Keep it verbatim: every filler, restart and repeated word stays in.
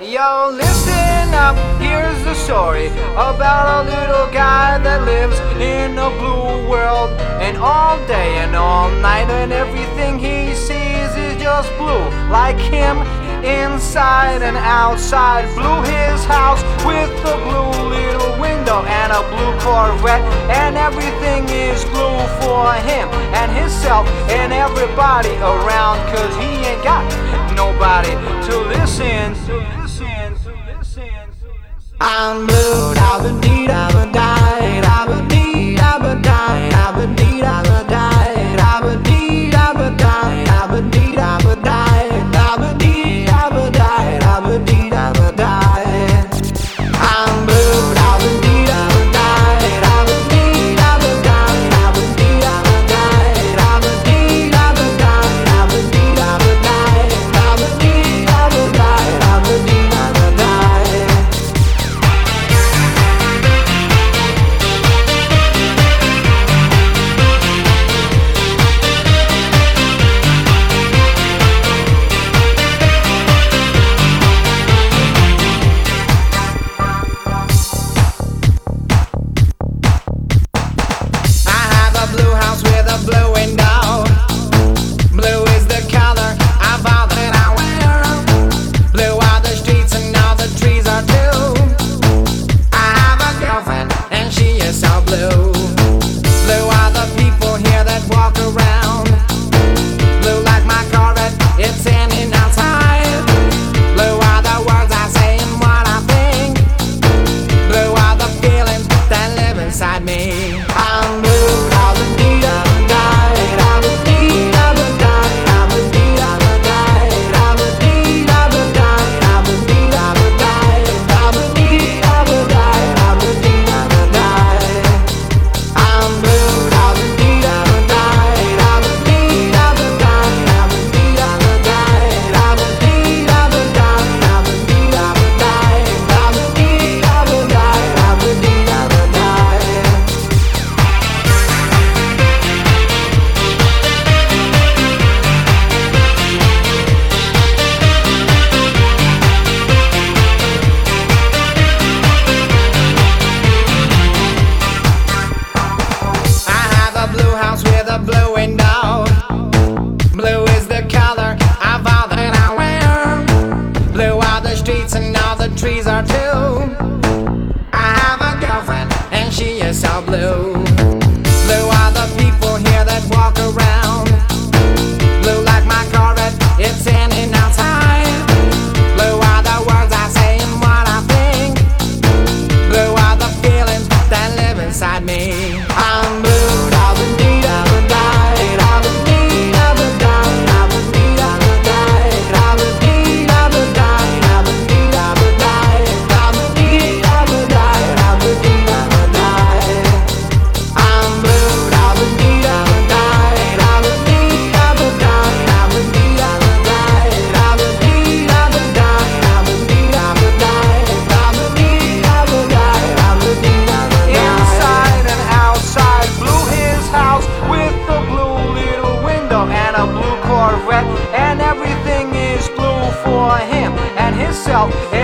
Yo, listen up, here's the story about a little guy that lives in a blue world. And all day and all night, and everything he sees is just blue. Like him, inside and outside. Blue his house with a blue little window and a blue Corvette. And everything is blue for him and himself and everybody around, 'cause he ain't got nobody to listen, to listen, to listen, to listen. I'm blue, da-ba-dee, da-ba-die, da-ba-dee, da-ba-die, da-ba-dee, da-ba-die, da-ba-dee, da-ba-die, da-ba-dee, da-ba-die, da-ba-dee, da-ba-die, da-ba-dee, da-ba-die. I'm blue, da-ba-dee, da-ba-die, da-ba-dee, da-ba-die, da-ba-dee, da-ba-die, da-ba-dee, da-ba-die, da-ba-dee, da-ba-die, da-ba-dee, da-ba-die, da-ba-dee, da-ba-die. Blue house with a blue window. Blue is the color of all that I wear. Blue are the streets and all the trees are too. I have a girlfriend and she is so blue. Blue are the people here that walk around. Blue like my Corvette, it's in and outside. Blue are the words I say and what I think. Blue are the feelings that live inside me. I'm blue. With a blue window. Blue is the color of all that I wear. Blue are the streets and all the trees are too. I have a girlfriend and she is so blue. Blue are the people here that walk around. Blue like my Corvette, it's in and outside. Blue are the words I say and what I think. Blue are the feelings that live inside me. I'm blue. And everything is blue for him and himself